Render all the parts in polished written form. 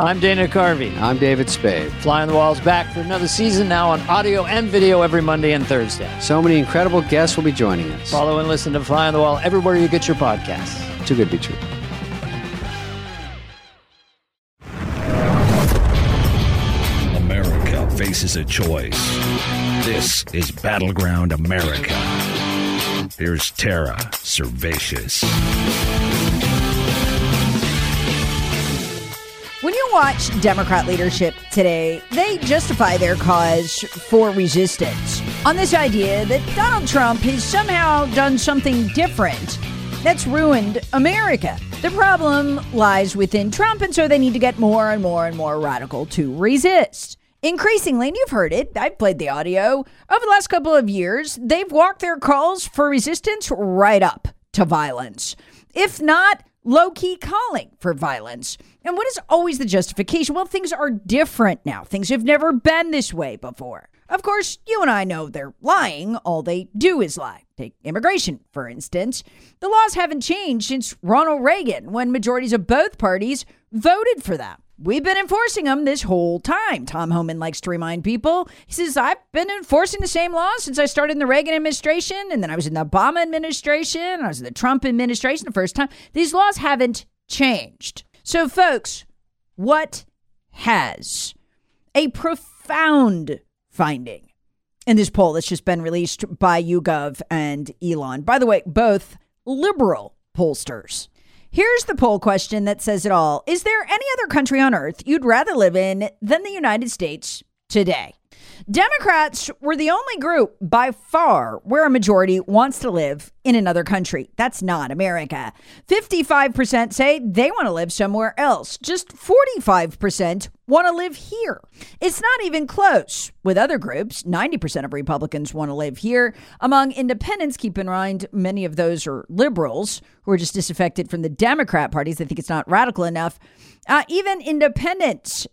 I'm Dana Carvey. I'm David Spade. Fly on the Wall's back for another season, now on audio and video every Monday and Thursday. So many incredible guests will be joining us. Follow and listen to Fly on the Wall everywhere you get your podcasts. Too good to be true. America faces a choice. This is Battleground America. Here's Tara Servatius. When you watch Democrat leadership today, they justify their cause for resistance on this idea that Donald Trump has somehow done something different that's ruined America. The problem lies within Trump, and so they need to get more and more and more radical to resist. Increasingly, and you've heard it, I've played the audio, over the last couple of years, they've walked their calls for resistance right up to violence. If not, low-key calling for violence. And what is always the justification? Well, things are different now. Things have never been this way before. Of course, you and I know they're lying. All they do is lie. Take immigration, for instance. The laws haven't changed since Ronald Reagan, when majorities of both parties voted for them. We've been enforcing them this whole time. Tom Homan likes to remind people. He says, I've been enforcing the same laws since I started in the Reagan administration, and then I was in the Obama administration, and I was in the Trump administration the first time. These laws haven't changed. So, folks, what has? A profound finding in this poll that's just been released by YouGov and Elon. By the way, both liberal pollsters. Here's the poll question that says it all. Is there any other country on earth you'd rather live in than the United States today? Democrats were the only group by far where a majority wants to live in another country. That's not America. 55% say they want to live somewhere else. Just 45% want to live here. It's not even close. With other groups, 90% of Republicans want to live here. Among independents, keep in mind, many of those are liberals who are just disaffected from the Democrat parties. They think it's not radical enough. Even independents,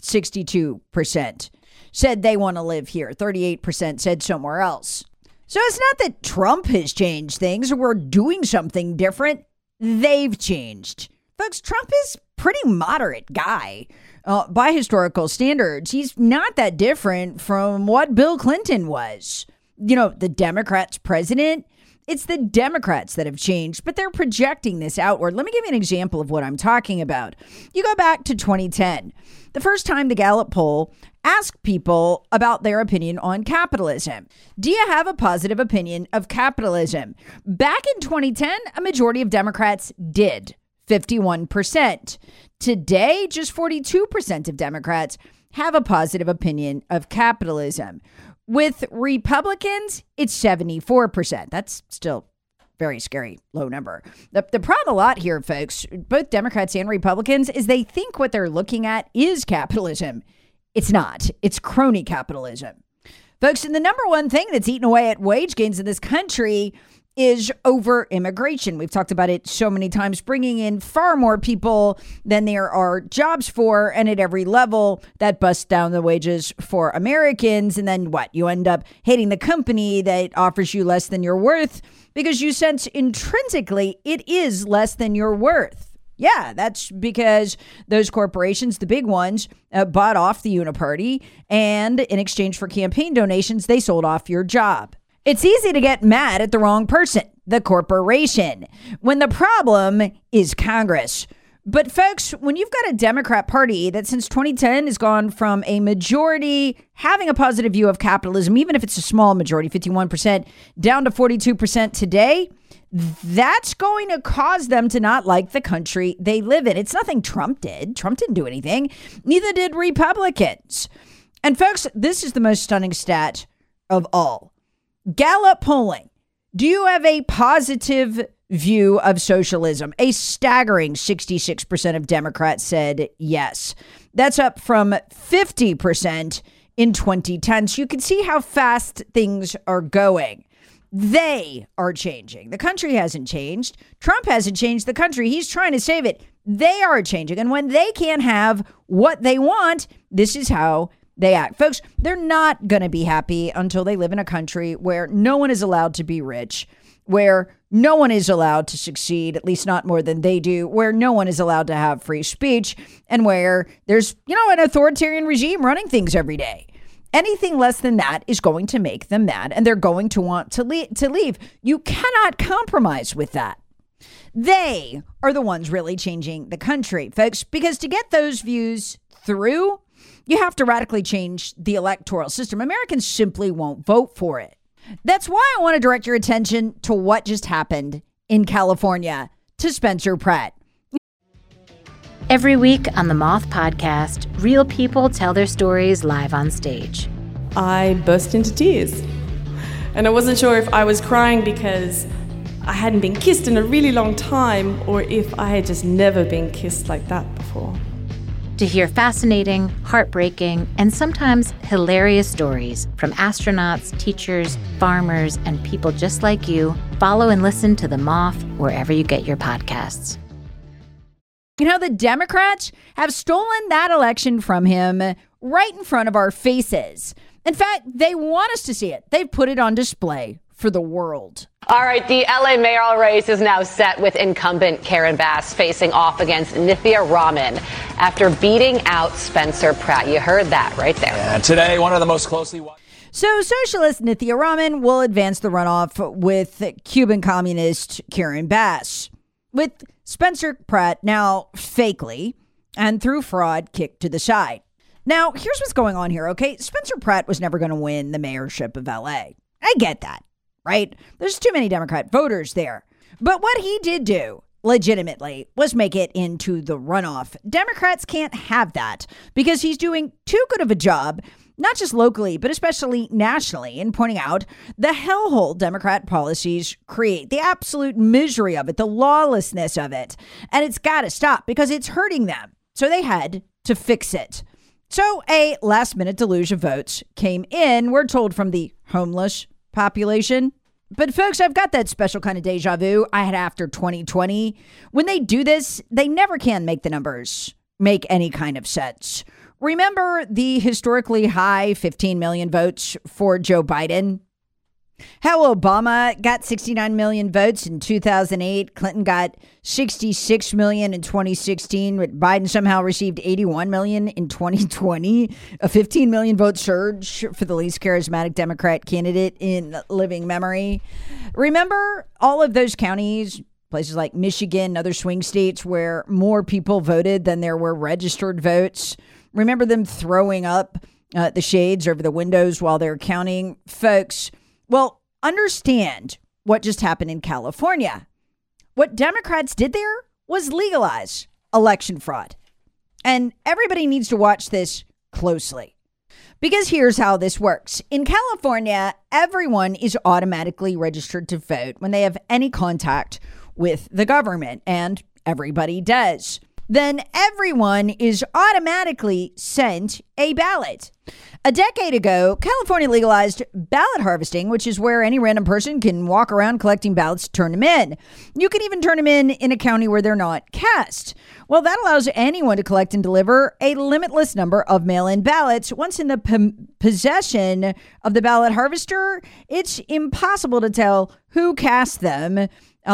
62%. said they want to live here. 38% said somewhere else. So it's not that Trump has changed things or we're doing something different. They've changed. Folks, Trump is a pretty moderate guy by historical standards. He's not that different from what Bill Clinton was. You know, the Democrats president. It's the Democrats that have changed, but they're projecting this outward. Let me give you an example of what I'm talking about. You go back to 2010, the first time the Gallup poll asked people about their opinion on capitalism. Do you have a positive opinion of capitalism? Back in 2010, a majority of Democrats did, 51%. Today, just 42% of Democrats have a positive opinion of capitalism. With Republicans, it's 74%. That's still very scary, low number. The problem a lot here, folks, both Democrats and Republicans, is they think what they're looking at is capitalism. It's not. It's crony capitalism. Folks, and the number one thing that's eaten away at wage gains in this country is over immigration. We've talked about it so many times, bringing in far more people than there are jobs for. And at every level, that busts down the wages for Americans. And then what? You end up hating the company that offers you less than you're worth because you sense intrinsically it is less than you're worth. Yeah, that's because those corporations, the big ones, bought off the Uniparty. And in exchange for campaign donations, they sold off your job. It's easy to get mad at the wrong person, the corporation, when the problem is Congress. But folks, when you've got a Democrat Party that since 2010 has gone from a majority having a positive view of capitalism, even if it's a small majority, 51%, down to 42% today, that's going to cause them to not like the country they live in. It's nothing Trump did. Trump didn't do anything. Neither did Republicans. And folks, this is the most stunning stat of all. Gallup polling. Do you have a positive view of socialism? A staggering 66% of Democrats said yes. That's up from 50% in 2010. So you can see how fast things are going. They are changing. The country hasn't changed. Trump hasn't changed the country. He's trying to save it. They are changing. And when they can't have what they want, this is how they act. Folks, they're not going to be happy until they live in a country where no one is allowed to be rich, where no one is allowed to succeed, at least not more than they do, where no one is allowed to have free speech, and where there's, an authoritarian regime running things every day. Anything less than that is going to make them mad, and they're going to want to leave. You cannot compromise with that. They are the ones really changing the country, folks, because to get those views through, you have to radically change the electoral system. Americans simply won't vote for it. That's why I want to direct your attention to what just happened in California to Spencer Pratt. Every week on the Moth Podcast, real people tell their stories live on stage. I burst into tears. And I wasn't sure if I was crying because I hadn't been kissed in a really long time, or if I had just never been kissed like that before. To hear fascinating, heartbreaking, and sometimes hilarious stories from astronauts, teachers, farmers, and people just like you, follow and listen to The Moth wherever you get your podcasts. The Democrats have stolen that election from him right in front of our faces. In fact, they want us to see it. They've put it on display for the world. All right, the LA mayoral race is now set with incumbent Karen Bass facing off against Nithya Raman after beating out Spencer Pratt. You heard that right there. Yeah, today, one of the most closely watched. So socialist Nithya Raman will advance the runoff with Cuban communist Karen Bass, with Spencer Pratt now fakely and through fraud kicked to the side. Now, here's what's going on here, okay? Spencer Pratt was never going to win the mayorship of LA. I get that. Right? There's too many Democrat voters there. But what he did do, legitimately, was make it into the runoff. Democrats can't have that because he's doing too good of a job, not just locally, but especially nationally, in pointing out the hellhole Democrat policies create, the absolute misery of it, the lawlessness of it. And it's got to stop because it's hurting them. So they had to fix it. So a last-minute deluge of votes came in, we're told, from the homeless population. But folks, I've got that special kind of deja vu I had after 2020. When they do this, they never can make the numbers make any kind of sense. Remember the historically high 15 million votes for Joe Biden? How Obama got 69 million votes in 2008. Clinton got 66 million in 2016. But Biden somehow received 81 million in 2020. A 15 million vote surge for the least charismatic Democrat candidate in living memory. Remember all of those counties, places like Michigan and other swing states where more people voted than there were registered votes? Remember them throwing up the shades over the windows while they're counting? Folks, well, understand what just happened in California. What Democrats did there was legalize election fraud. And everybody needs to watch this closely. Because here's how this works. In California, everyone is automatically registered to vote when they have any contact with the government, and everybody does. Then everyone is automatically sent a ballot. A decade ago, California legalized ballot harvesting, which is where any random person can walk around collecting ballots, turn them in. You can even turn them in a county where they're not cast. Well, that allows anyone to collect and deliver a limitless number of mail-in ballots. Once in the possession of the ballot harvester, it's impossible to tell who cast them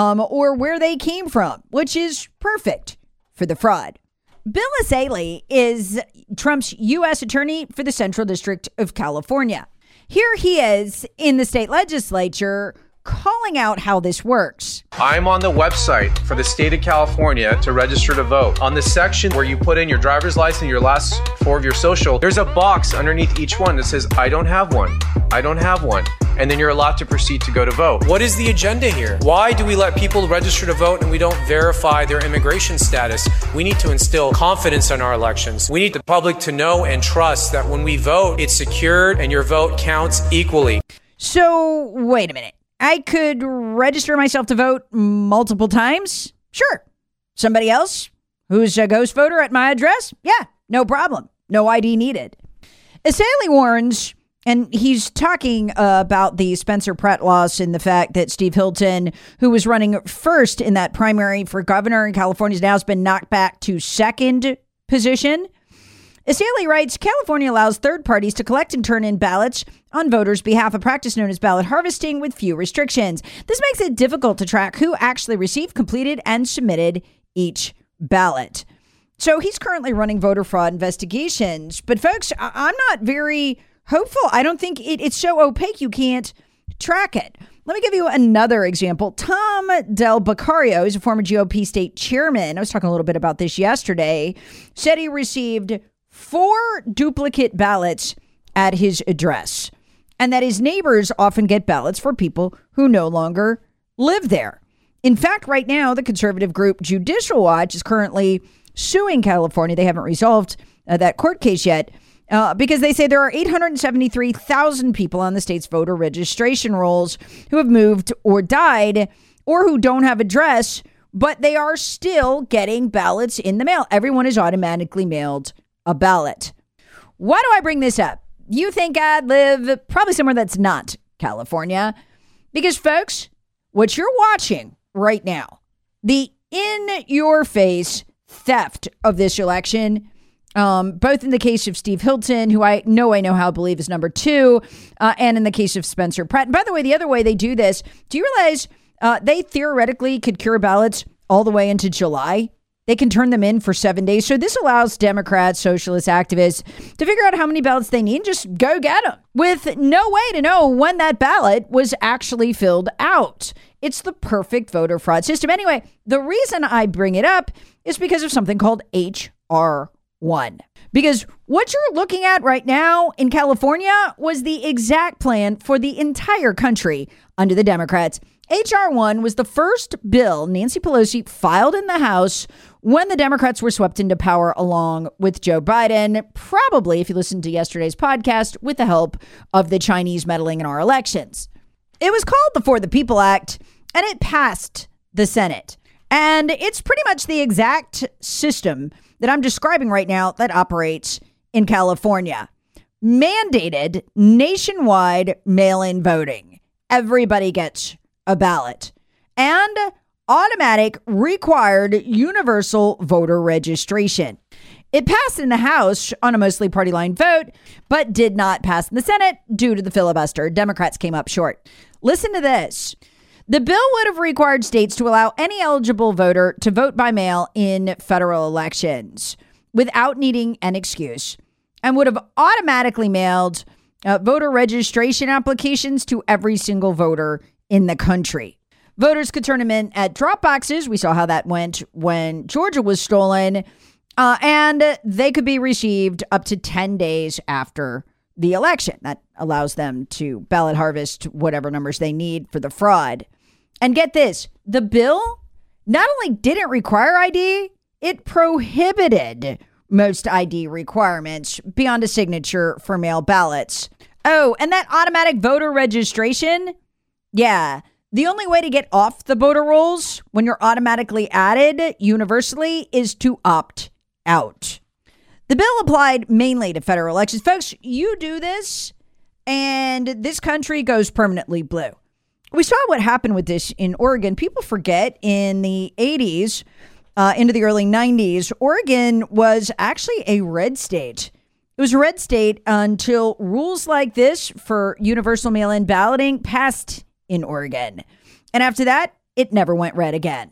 or where they came from, which is perfect for the fraud. Bill Asaley is Trump's U.S. attorney for the Central District of California. Here he is in the state legislature calling out how this works. I'm on the website for the state of California to register to vote. On the section where you put in your driver's license, your last four of your social, there's a box underneath each one that says, I don't have one. I don't have one. And then you're allowed to proceed to go to vote. What is the agenda here? Why do we let people register to vote and we don't verify their immigration status? We need to instill confidence in our elections. We need the public to know and trust that when we vote, it's secured and your vote counts equally. So, wait a minute. I could register myself to vote multiple times? Sure. Somebody else who's a ghost voter at my address? Yeah, no problem. No ID needed. Asaley warns, and he's talking about the Spencer Pratt loss and the fact that Steve Hilton, who was running first in that primary for governor in California, now has been knocked back to second position. Estaley writes, California allows third parties to collect and turn in ballots on voters' behalf, a practice known as ballot harvesting with few restrictions. This makes it difficult to track who actually received, completed, and submitted each ballot. So he's currently running voter fraud investigations. But folks, I'm not very hopeful. I don't think it's so opaque you can't track it. Let me give you another example. Tom Del Beccario is a former GOP state chairman. I was talking a little bit about this yesterday. Said he received 4 duplicate ballots at his address, and that his neighbors often get ballots for people who no longer live there. In fact, right now, the conservative group Judicial Watch is currently suing California. They haven't resolved that court case yet because they say there are 873,000 people on the state's voter registration rolls who have moved or died or who don't have address, but they are still getting ballots in the mail. Everyone is automatically mailed a ballot. Why do I bring this up? You think I'd live probably somewhere that's not California. Because, folks, what you're watching right now, the in-your-face theft of this election, both in the case of Steve Hilton, who I know how believe is number 2, and in the case of Spencer Pratt. And by the way, the other way they do this, do you realize they theoretically could cure ballots all the way into July? They can turn them in for 7 days. So this allows Democrats, socialist activists to figure out how many ballots they need. Just go get them with no way to know when that ballot was actually filled out. It's the perfect voter fraud system. Anyway, the reason I bring it up is because of something called HR 1. Because what you're looking at right now in California was the exact plan for the entire country under the Democrats. HR 1 was the first bill Nancy Pelosi filed in the House when the Democrats were swept into power along with Joe Biden, probably, if you listened to yesterday's podcast, with the help of the Chinese meddling in our elections. It was called the For the People Act, and it passed the Senate. And it's pretty much the exact system that I'm describing right now that operates in California. Mandated nationwide mail-in voting. Everybody gets a ballot. And automatic required universal voter registration. It passed in the House on a mostly party line vote, but did not pass in the Senate due to the filibuster. Democrats came up short. Listen to this. The bill would have required states to allow any eligible voter to vote by mail in federal elections without needing an excuse, and would have automatically mailed voter registration applications to every single voter in the country. Voters could turn them in at drop boxes. We saw how that went when Georgia was stolen, and they could be received up to 10 days after the election. That allows them to ballot harvest whatever numbers they need for the fraud. And get this, the bill not only didn't require ID, it prohibited most ID requirements beyond a signature for mail ballots. Oh, and that automatic voter registration? Yeah, the only way to get off the voter rolls when you're automatically added universally is to opt out. The bill applied mainly to federal elections. Folks, you do this and this country goes permanently blue. We saw what happened with this in Oregon. People forget in the 80s into the early 90s, Oregon was actually a red state. It was a red state until rules like this for universal mail-in balloting passed in Oregon. And after that, it never went red again.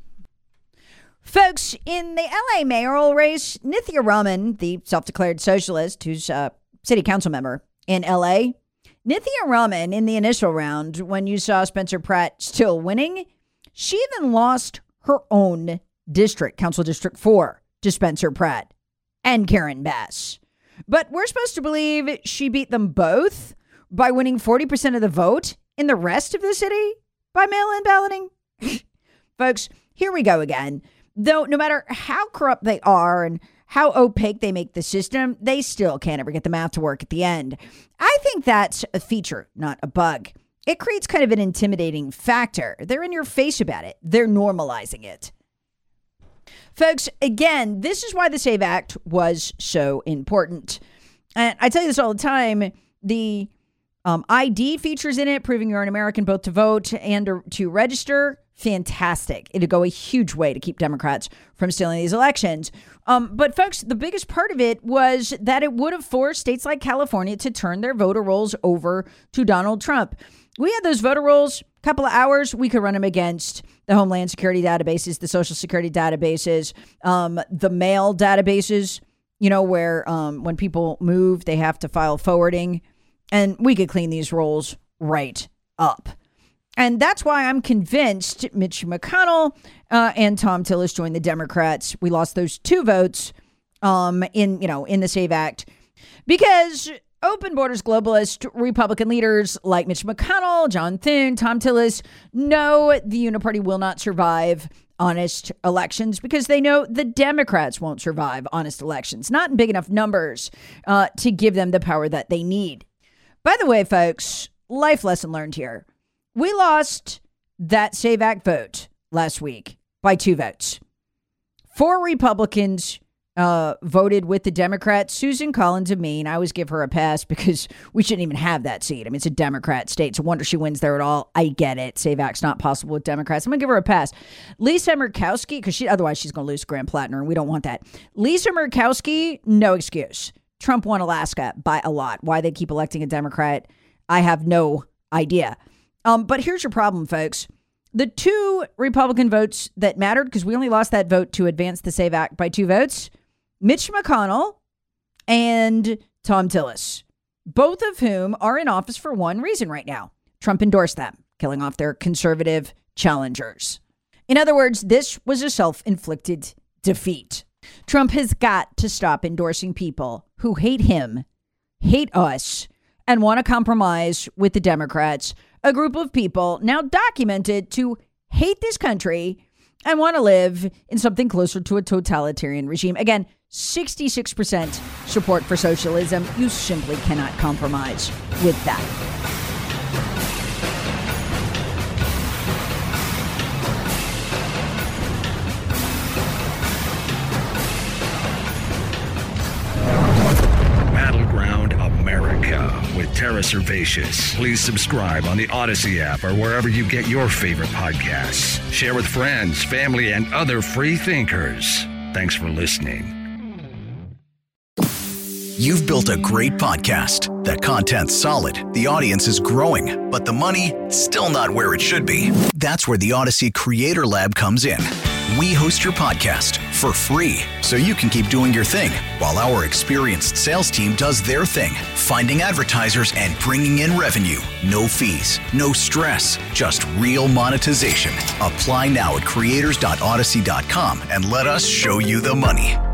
Folks, in the LA mayoral race, Nithya Raman, the self-declared socialist who's a city council member in LA, Nithya Raman, in the initial round, when you saw Spencer Pratt still winning, she even lost her own district, Council District 4, to Spencer Pratt and Karen Bass. But we're supposed to believe she beat them both by winning 40% of the vote in the rest of the city by mail-in balloting. Folks, here we go again. Though no matter how corrupt they are and how opaque they make the system, they still can't ever get the math to work at the end. I think that's a feature, not a bug. It creates kind of an intimidating factor. They're in your face about it. They're normalizing it. Folks, again, this is why the SAVE Act was so important. And I tell you this all the time, the ID features in it, proving you're an American both to vote and to register, fantastic. It'd go a huge way to keep Democrats from stealing these elections. But folks, the biggest part of it was that it would have forced states like California to turn their voter rolls over to Donald Trump. We had those voter rolls, a couple of hours. We could run them against the Homeland Security databases, the Social Security databases, the mail databases, where when people move, they have to file forwarding. And we could clean these rolls right up. And that's why I'm convinced Mitch McConnell and Thom Tillis joined the Democrats. We lost those 2 votes in the SAVE Act because open borders globalist Republican leaders like Mitch McConnell, John Thune, Thom Tillis know the Uniparty will not survive honest elections because they know the Democrats won't survive honest elections, not in big enough numbers to give them the power that they need. By the way, folks, life lesson learned here. We lost that SAVE Act vote last week by 2 votes. 4 Republicans voted with the Democrats. Susan Collins of Maine, I always give her a pass because we shouldn't even have that seat. I mean, it's a Democrat state. It's a wonder she wins there at all. I get it. SAVE Act's not possible with Democrats. I'm going to give her a pass. Lisa Murkowski, because otherwise she's going to lose Grand Platinum, and we don't want that. Lisa Murkowski, no excuse. Trump won Alaska by a lot. Why they keep electing a Democrat, I have no idea. But here's your problem, folks. The 2 Republican votes that mattered, because we only lost that vote to advance the SAVE Act by 2 votes, Mitch McConnell and Thom Tillis, both of whom are in office for one reason right now. Trump endorsed them, killing off their conservative challengers. In other words, this was a self-inflicted defeat. Trump has got to stop endorsing people who hate him, hate us, and want to compromise with the Democrats, a group of people now documented to hate this country and want to live in something closer to a totalitarian regime. Again, 66% support for socialism. You simply cannot compromise with that. Battleground America with Tara Servatius. Please subscribe on the Odyssey app or wherever you get your favorite podcasts. Share with friends, family, and other free thinkers. Thanks for listening. You've built a great podcast. That content's solid, the audience is growing, but the money, still not where it should be. That's where the Odyssey Creator Lab comes in. We host your podcast for free so you can keep doing your thing while our experienced sales team does their thing, finding advertisers and bringing in revenue. No fees, no stress, just real monetization. Apply now at creators.odyssey.com and let us show you the money.